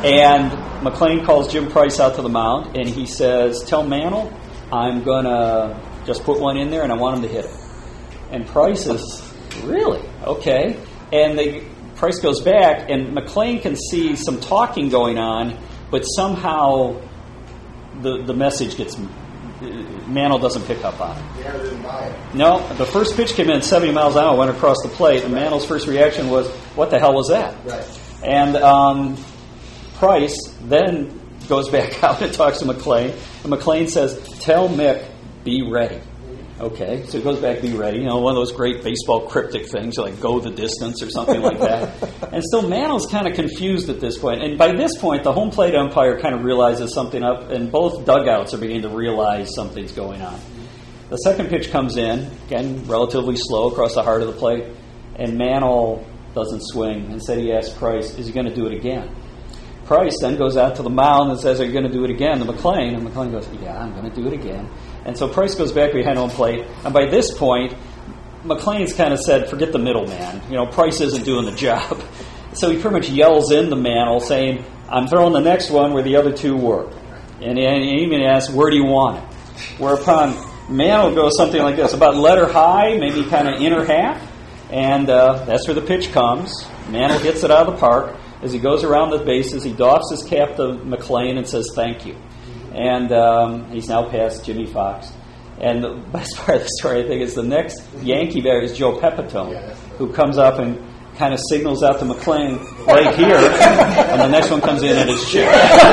And McLean calls Jim Price out to the mound, and he says, tell Mantle I'm going to just put one in there, and I want him to hit it. And Price is, really? Okay. And they, Price goes back, and McLean can see some talking going on, but somehow the the message gets, Mantle doesn't pick up on it. Yeah, didn't buy it. No, the first pitch came in seventy miles an hour, went across the plate, and Mantle's first reaction was, what the hell was that? Right. And um, Price then goes back out and talks to McLean, and McLean says, tell Mick, be ready. Okay, so it goes back, be ready. You know, one of those great baseball cryptic things, like go the distance or something like that. And still, Mantle's kind of confused at this point. And by this point, the home plate umpire kind of realizes something up, and both dugouts are beginning to realize something's going on. The second pitch comes in, again, relatively slow across the heart of the plate, and Mantle doesn't swing. Instead, he asks Price, is he going to do it again? Price then goes out to the mound and says, are you going to do it again to McLean? And McLean goes, yeah, I'm going to do it again. And so Price goes back behind home plate. And by this point, McLean's kind of said, forget the middleman. You know, Price isn't doing the job. So he pretty much yells in the Mantle saying, I'm throwing the next one where the other two were. And he even asks, where do you want it? Whereupon Mantle goes something like this, about letter high, maybe kind of inner half. And uh, that's where the pitch comes. Mantle gets it out of the park. As he goes around the bases, he doffs his cap to McLean and says, thank you. And um, he's now past Jimmy Fox. And the best part of the story, I think, is the next Yankee batter is Joe Pepitone, who comes up and kind of signals out to McLean right here, and the next one comes in at his chair.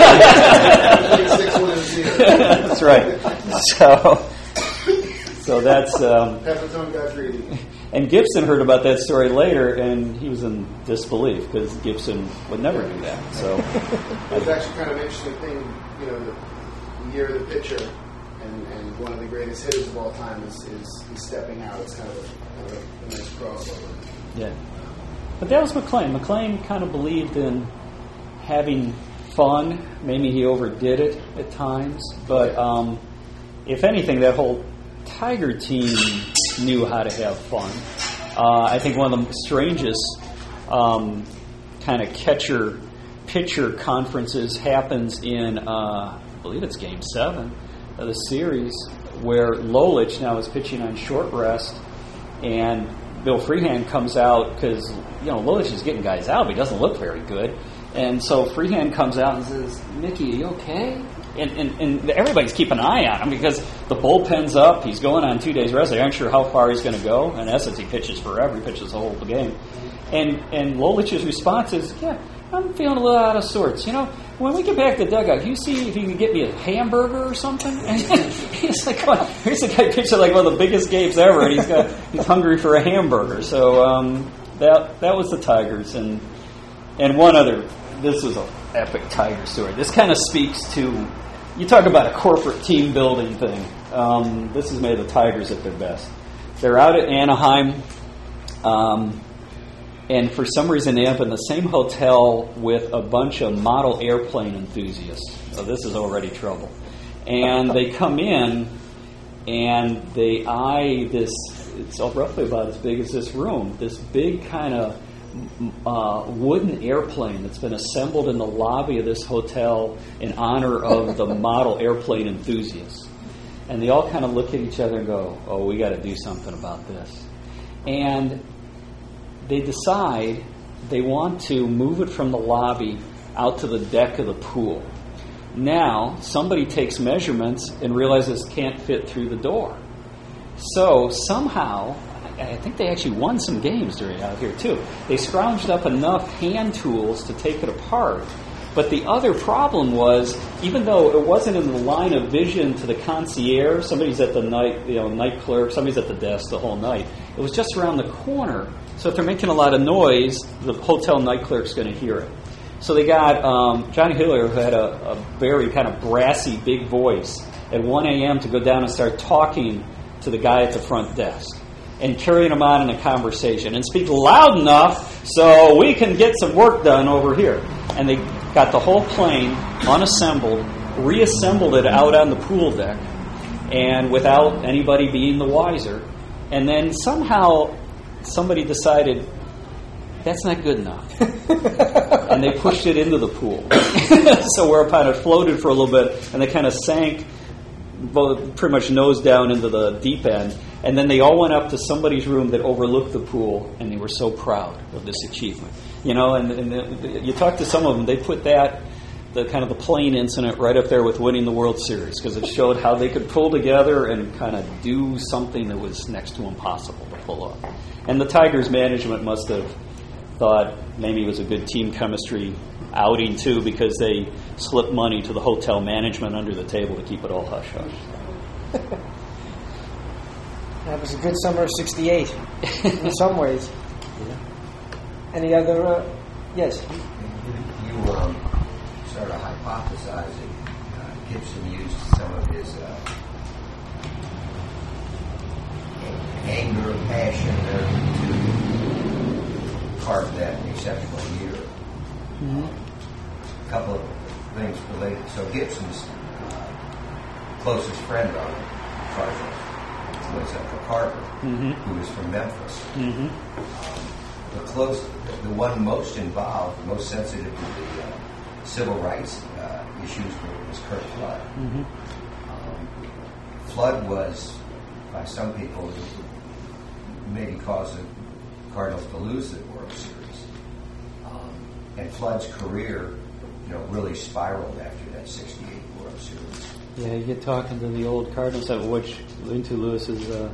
That's right. So, so that's... Um, Pepitone got greedy. And Gibson heard about that story later, and he was in disbelief, because Gibson would never do that. So it was actually kind of an interesting thing, you know, the, the year of the pitcher, and, and one of the greatest hitters of all time is, is he's stepping out. It's kind of a, kind of a nice crossover. Yeah. But that was McLean. McLean kind of believed in having fun. Maybe he overdid it at times. But um, if anything, that whole Tiger team knew how to have fun. Uh, I think one of the strangest um, kind of catcher-pitcher conferences happens in, uh, I believe it's Game seven of the series, where Lolich now is pitching on short rest, and Bill Freehan comes out because, you know, Lolich is getting guys out, but he doesn't look very good. And so Freehan comes out and says, Mickey, are you okay? And, and, and everybody's keeping an eye on him because the bullpen's up. He's going on two days rest. They aren't sure how far he's going to go. In essence, he pitches forever. He pitches the whole game. And and Lolich's response is, yeah, I'm feeling a little out of sorts. You know, when we get back to the dugout, can you see if you can get me a hamburger or something? And he's like, well, here's a guy pitching like one of the biggest games ever, and he's got he's hungry for a hamburger. So um, that that was the Tigers. And and one other, this was an epic Tiger story. This kind of speaks to, you talk about a corporate team building thing. Um, this is made the Tigers at their best. They're out at Anaheim, um, and for some reason they end up in the same hotel with a bunch of model airplane enthusiasts. So this is already trouble. And they come in, and they eye this, it's roughly about as big as this room, this big kind of Uh, wooden airplane that's been assembled in the lobby of this hotel in honor of the model airplane enthusiasts. And they all kind of look at each other and go, oh, we got to do something about this. And they decide they want to move it from the lobby out to the deck of the pool. Now, somebody takes measurements and realizes it can't fit through the door. So somehow, I think they actually won some games during out here too. They scrounged up enough hand tools to take it apart But the other problem was, even though it wasn't in the line of vision to the concierge, somebody's at the night, you know, night clerk, somebody's at the desk the whole night. It was just around the corner. So if they're making a lot of noise, the hotel night clerk's going to hear it. So they got um, Johnny Hiller, who had a, a very kind of brassy, big voice, at one a.m. to go down and start talking to the guy at the front desk and carrying him on in a conversation and speak loud enough so we can get some work done over here. And they got the whole plane unassembled, reassembled it out on the pool deck, and without anybody being the wiser. And then somehow somebody decided that's not good enough. And they pushed it into the pool. So whereupon it floated for a little bit, and they kind of sank both pretty much nose down into the deep end. And then they all went up to somebody's room that overlooked the pool, and they were so proud of this achievement. You know, and, and the, you talk to some of them, they put that, the kind of the plane incident, right up there with winning the World Series, because it showed how they could pull together and kind of do something that was next to impossible to pull off. And the Tigers management must have thought maybe it was a good team chemistry outing too, because they slipped money to the hotel management under the table to keep it all hush-hush. That was a good summer of sixty-eight, in some ways. Yeah. Any other, uh, yes? You, you um, started hypothesizing uh, Gibson used some of his uh, anger and passion to carve that exceptional year. Mm-hmm. A couple of things related. So Gibson's uh, closest friend on Cardinals was uh, Carter, Mm-hmm. who was from Memphis. Mm-hmm. Um, the close, the one most involved, most sensitive to the uh, civil rights uh, issues was Curt Flood. Mm-hmm. Um, Flood was, by some people, maybe caused the Cardinals to lose the World Series. Um, and Flood's career, you know, really spiraled after that sixty-eight World Series. Yeah, you get talking to the old Cardinals, which Lintu Lewis is. Uh,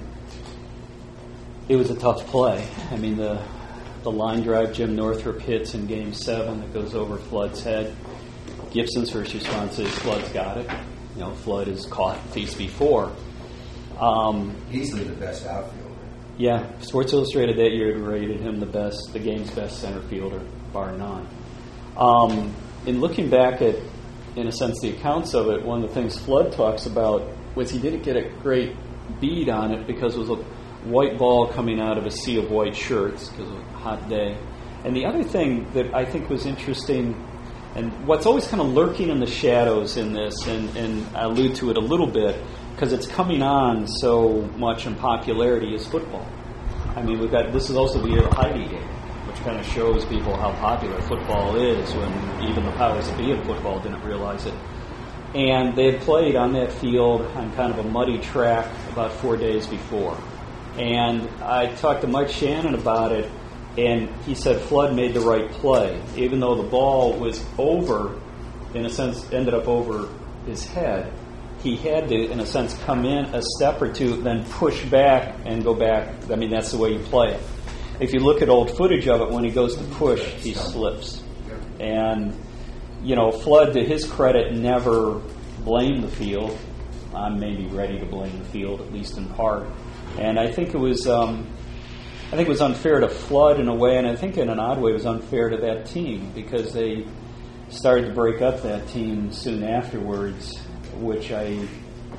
it was a tough play. I mean, the the line drive Jim Northrup hits in Game Seven that goes over Flood's head. Gibson's first response is Flood's got it. You know, Flood has caught these before. Um, Easily the best outfielder. Yeah, Sports Illustrated that year had rated him the best, the game's best center fielder, bar none. Um, in looking back at, in a sense, the accounts of it, one of the things Flood talks about was he didn't get a great bead on it because it was a white ball coming out of a sea of white shirts because it was a hot day. And the other thing that I think was interesting, and what's always kind of lurking in the shadows in this, and, and I allude to it a little bit, because it's coming on so much in popularity, is football. I mean, we've got, this is also the year of Heidi Gate, which kind of shows people how popular football is when even the powers that be in football didn't realize it. And they had played on that field on kind of a muddy track about four days before. And I talked to Mike Shannon about it, and he said Flood made the right play. Even though the ball was over, in a sense, ended up over his head, he had to, in a sense, come in a step or two, then push back and go back. I mean, that's the way you play it. If you look at old footage of it, when he goes to push, he slips. And, you know, Flood, to his credit, never blamed the field. I'm maybe ready to blame the field, at least in part. And I think it was, um, I think it was unfair to Flood in a way, and I think in an odd way it was unfair to that team because they started to break up that team soon afterwards, which I, you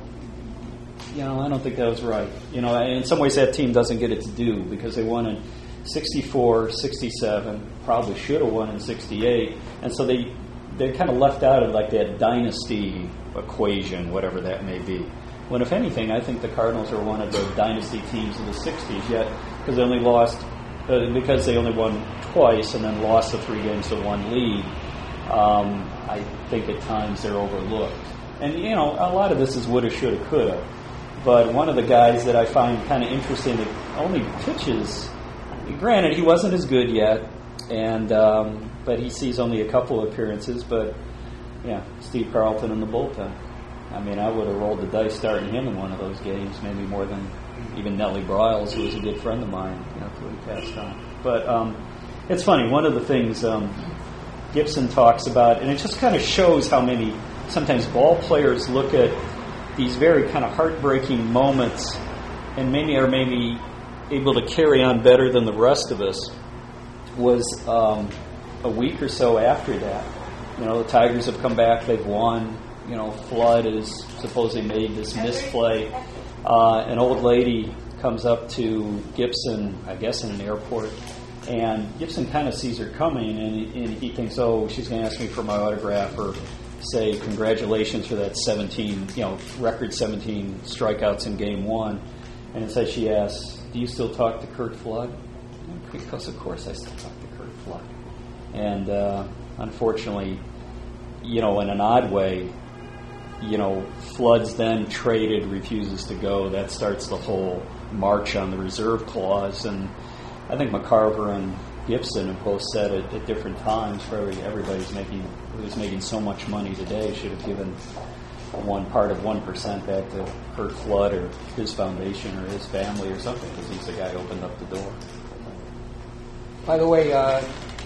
know, I don't think that was right. You know, in some ways that team doesn't get its due because they won in sixty-four, sixty-seven, probably should have won in sixty-eight, and so they they kind of left out of like that dynasty equation, whatever that may be. When, if anything, I think the Cardinals are one of the dynasty teams of the sixties yet, because they only lost, uh, because they only won twice and then lost the three games to one lead. Um, I think at times they're overlooked. And, you know, a lot of this is woulda, shoulda, coulda. But one of the guys that I find kind of interesting that only pitches, granted, he wasn't as good yet, and um, but he sees only a couple of appearances, but, yeah, Steve Carlton in the bullpen. I mean, I would have rolled the dice starting him in one of those games, maybe more than even Nellie Briles, who was a good friend of mine, you know, until he passed on. But um, it's funny, one of the things... Um, Gibson talks about, and it just kind of shows how many sometimes ball players look at these very kind of heartbreaking moments and maybe are maybe able to carry on better than the rest of us. Was um, a week or so after that. You know, the Tigers have come back, they've won. You know, Flood is supposedly made this misplay. Uh, an old lady comes up to Gibson, I guess in an airport, and Gibson kind of sees her coming, and, and he thinks, oh, she's going to ask me for my autograph or say congratulations for that seventeen, you know, record seventeen strikeouts in game one. And instead she asks, do you still talk to Curt Flood? Because of course I still talk to Curt Flood. And uh, unfortunately, you know, in an odd way, you know, Flood's then traded, refuses to go. That starts the whole march on the reserve clause. And I think McCarver and Gibson have both said it at different times, probably everybody's making, who's making so much money today should have given one part of one percent back to Curt Flood or his foundation or his family or something, because he's the guy who opened up the door. By the way, uh,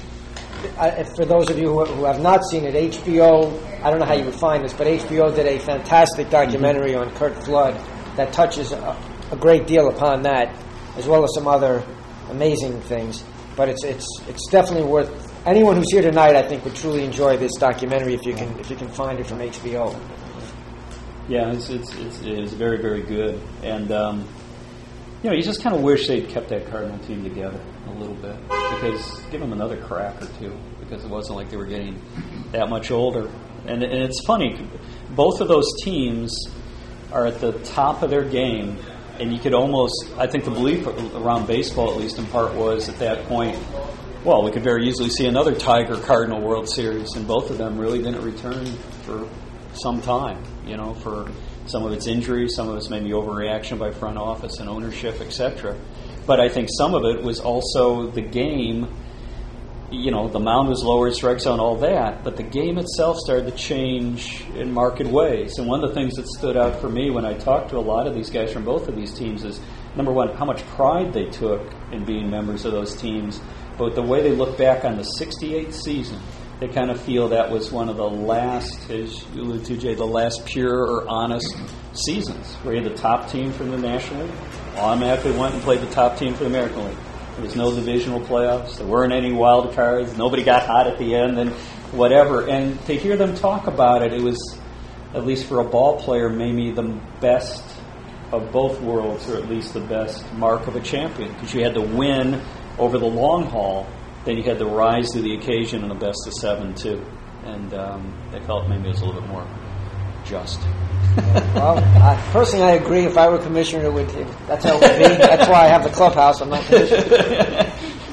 I, for those of you who, who have not seen it, H B O, I don't know how you would find this, but H B O did a fantastic documentary mm-hmm. on Curt Flood that touches a, a great deal upon that, as well as some other amazing things. But it's it's it's definitely worth. Anyone who's here tonight, I think, would truly enjoy this documentary if you can if you can find it from H B O. Yeah, it's it's it's, it's very very good, and um, you know, you just kind of wish they'd kept that Cardinal team together a little bit, because give them another crack or two, because it wasn't like they were getting that much older. And and it's funny, both of those teams are at the top of their game. And you could almost, I think the belief around baseball, at least in part, was at that point, well, we could very easily see another Tiger-Cardinal World Series, and both of them really didn't return for some time, you know, for some of its injuries, some of its maybe overreaction by front office and ownership, et cetera. But I think some of it was also the game. You know, the mound was lower, strike zone, all that, but the game itself started to change in marked ways. And one of the things that stood out for me when I talked to a lot of these guys from both of these teams is, number one, how much pride they took in being members of those teams, but the way they look back on the sixty-eight season, they kind of feel that was one of the last, as you alluded to, Jay, the last pure or honest seasons, where you had the top team from the National League, automatically went and played the top team for the American League. There was no divisional playoffs. There weren't any wild cards. Nobody got hot at the end and whatever. And to hear them talk about it, it was, at least for a ball player, maybe the best of both worlds, or at least the best mark of a champion. Because you had to win over the long haul, then you had to rise to the occasion in the best of seven, too. And um, they felt maybe it was a little bit more just. Well, I, personally, I agree. If I were commissioner, it would. It, that's how it would be. That's why I have the clubhouse. I'm not commissioner.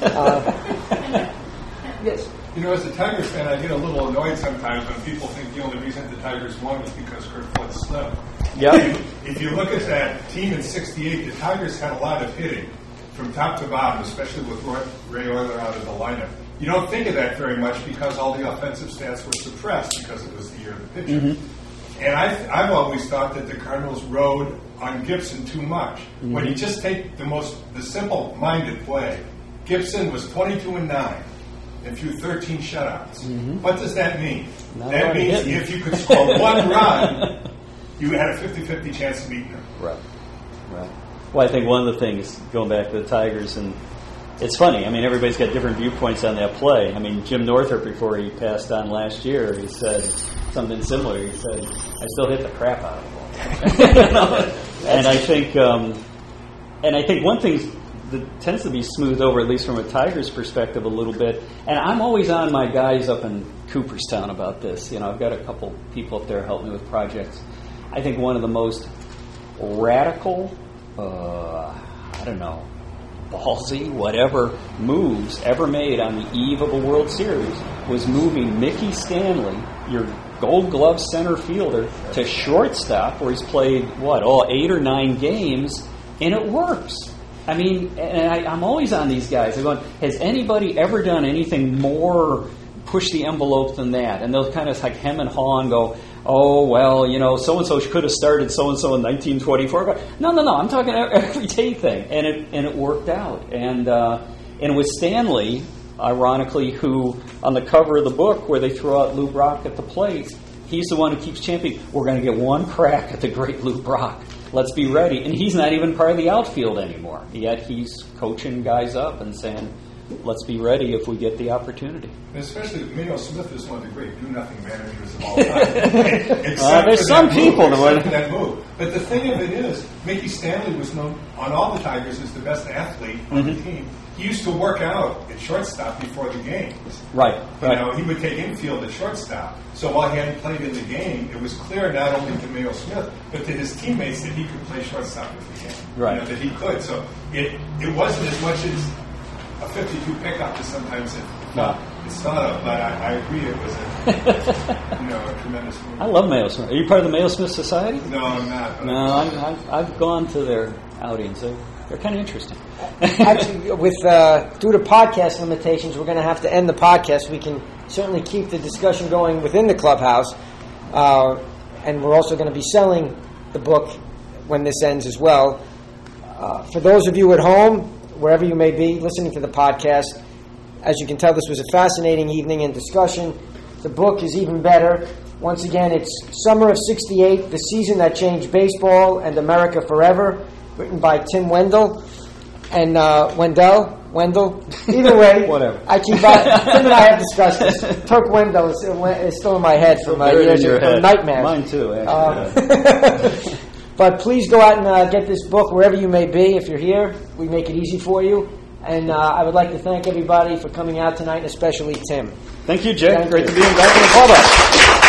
Uh, yes. You know, as a Tigers fan, I get a little annoyed sometimes when people think the only reason the Tigers won was because Curt Flood slipped. Yep. If, if you look at that team in sixty-eight, the Tigers had a lot of hitting from top to bottom, especially with Roy, Ray Euler out of the lineup. You don't think of that very much because all the offensive stats were suppressed because it was the year of the pitcher. Mm-hmm. And I've, I've always thought that the Cardinals rode on Gibson too much. Mm-hmm. When you just take the most the simple-minded play, Gibson was twenty-two and nine and threw thirteen shutouts. Mm-hmm. What does that mean? Not that means hitting. If you could score one run, you had a fifty-fifty chance of beating them. Right, right. Well, I think one of the things, going back to the Tigers, and it's funny, I mean, everybody's got different viewpoints on that play. I mean, Jim Northrup, before he passed on last year, he said something similar. He said, I still hit the crap out of the ball. and I think um, and I think one thing that tends to be smoothed over, at least from a Tigers perspective, a little bit, and I'm always on my guys up in Cooperstown about this. You know, I've got a couple people up there helping me with projects. I think one of the most radical, uh, I don't know, ballsy, whatever moves ever made on the eve of a World Series was moving Mickey Stanley, your Gold Glove center fielder, to shortstop, where he's played, what, all eight or nine games, and it works. I mean, and I, I'm always on these guys. They're going, has anybody ever done anything more push the envelope than that? And they'll kind of like hem and haw and go, oh, well, you know, so-and-so could have started so-and-so in nineteen twenty-four. No, no, no, I'm talking everyday thing. And it and it worked out. And uh, and with Stanley, ironically, who on the cover of the book where they throw out Lou Brock at the plate, he's the one who keeps championing. We're going to get one crack at the great Lou Brock. Let's be ready. And he's not even part of the outfield anymore. Yet he's coaching guys up and saying, let's be ready if we get the opportunity. And especially Mayo Smith is one of the great do-nothing managers of all time. Except uh, there's for some that people move, that except for that move. But the thing of it is, Mickey Stanley was known on all the Tigers as the best athlete on mm-hmm. the team. He used to work out at shortstop before the games. Right. You right. know, he would take infield at shortstop. So while he hadn't played in the game, it was clear not only to Mayo Smith, but to his teammates that he could play shortstop in the game. Right. You know, that he could. So it it wasn't as much as a fifty-two pickup as sometimes it No. it's thought of, but I, I agree it was a, you know, a tremendous move. I love Mayo Smith. Are you part of the Mayo Smith Society? No, I'm not. but No, I'm, I've, I've gone to their outings. They're, they're kind of interesting. Actually, with uh, due to podcast limitations, we're going to have to end the podcast. We can certainly keep the discussion going within the clubhouse, uh, and we're also going to be selling the book when this ends as well. Uh, for those of you at home, wherever you may be, listening to the podcast, as you can tell, this was a fascinating evening and discussion. The book is even better. Once again, it's Summer of sixty-eight, The Season That Changed Baseball and America Forever, written by Tim Wendell and uh, Wendell. Wendell. Either way, whatever. I keep on, Tim and I have discussed this. Turk Wendell is, is still in my head from my Buried years in your of head. nightmares. Mine too, actually. Uh, but please go out and uh, get this book wherever you may be. If you're here, we make it easy for you. And uh, I would like to thank everybody for coming out tonight, and especially Tim. Thank you, Jake. Thank Great you. to be invited to the clubhouse.